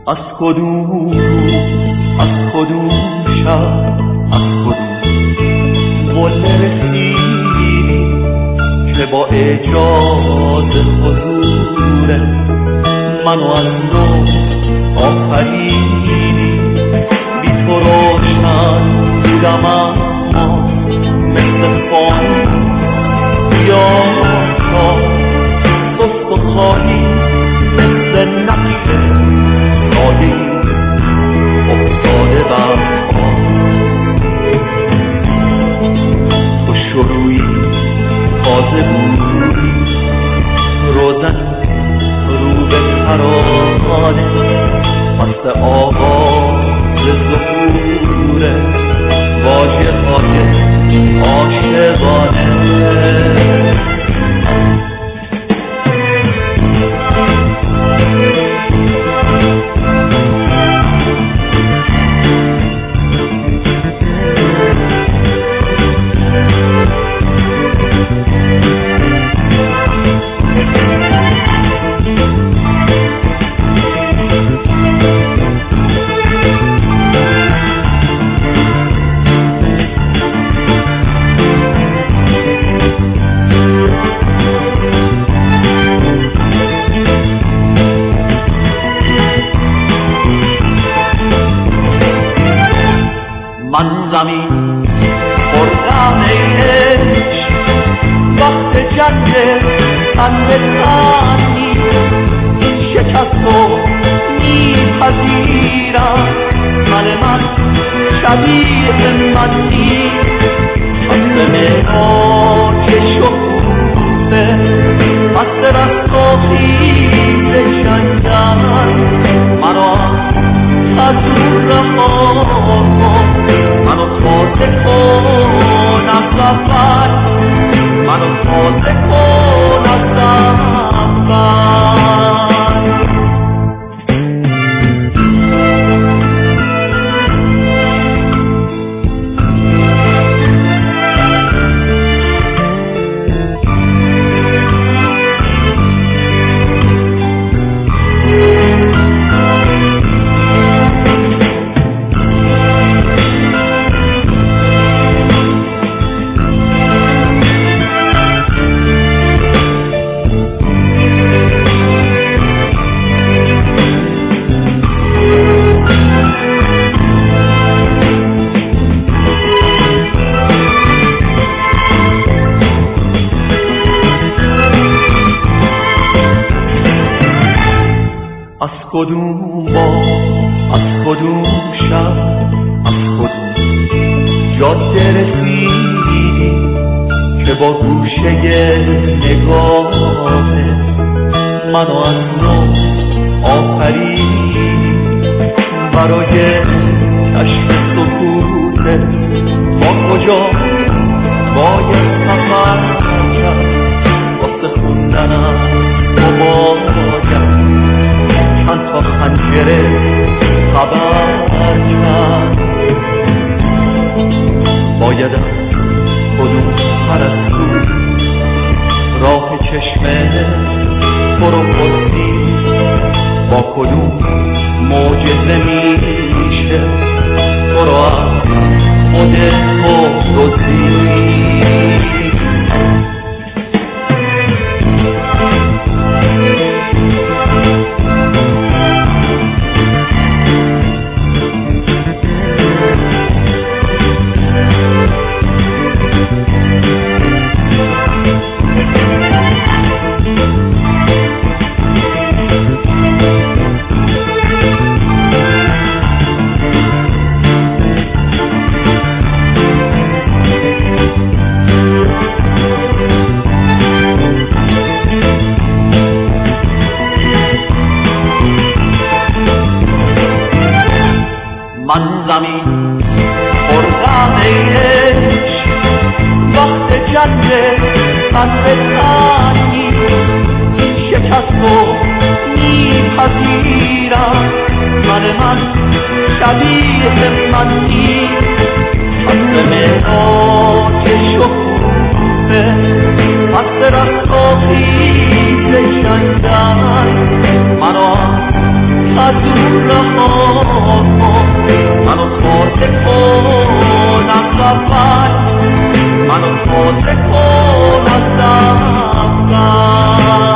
از کدوم از کدوم شب از کدوم قله رسیدی که با اجازه حضور منو از نو آفریدی. بی تو روشن بودم اما مثل فانوس سیاه سست و خالی مثل نقش ساده‌ای افتاده بر پا. تو شروعی تازه بودی روزن رو به ترانه مثل آغاز ظهور واژه های عاشقانه. من زمین خوردم عشق وقت جنگ قلب تنی، این شکست رو میپذیرم. من شبیه من نیست مثل معراج شکوفه، مثل رست و خیز شنگن منو از رها منو تازه کن از اول، منو تازه کن از اول. از کدوم با از کدوم شب از کدوم جاده رسیدی که با گوشه نگاه منو از نو آفریدی. برای کشف سکوت با کجا باید سفر کرد، واسه خوندنم باید چند تا خنجره خبر کرد. باید از کدوم پرستو راه چشمه تو رو پرسید، با کدوم معجزه میشه تو رو از خود تو دزدید. من زمین خوردم عشق وقت جنگ قلب تنی، این شکست رو میپذیرم. من شبیه من نیست مثل معراج شکوفه، مثل رست و خیز شنگن منو از اون رها کن منو تازه کن از اول منو تازه کن از اول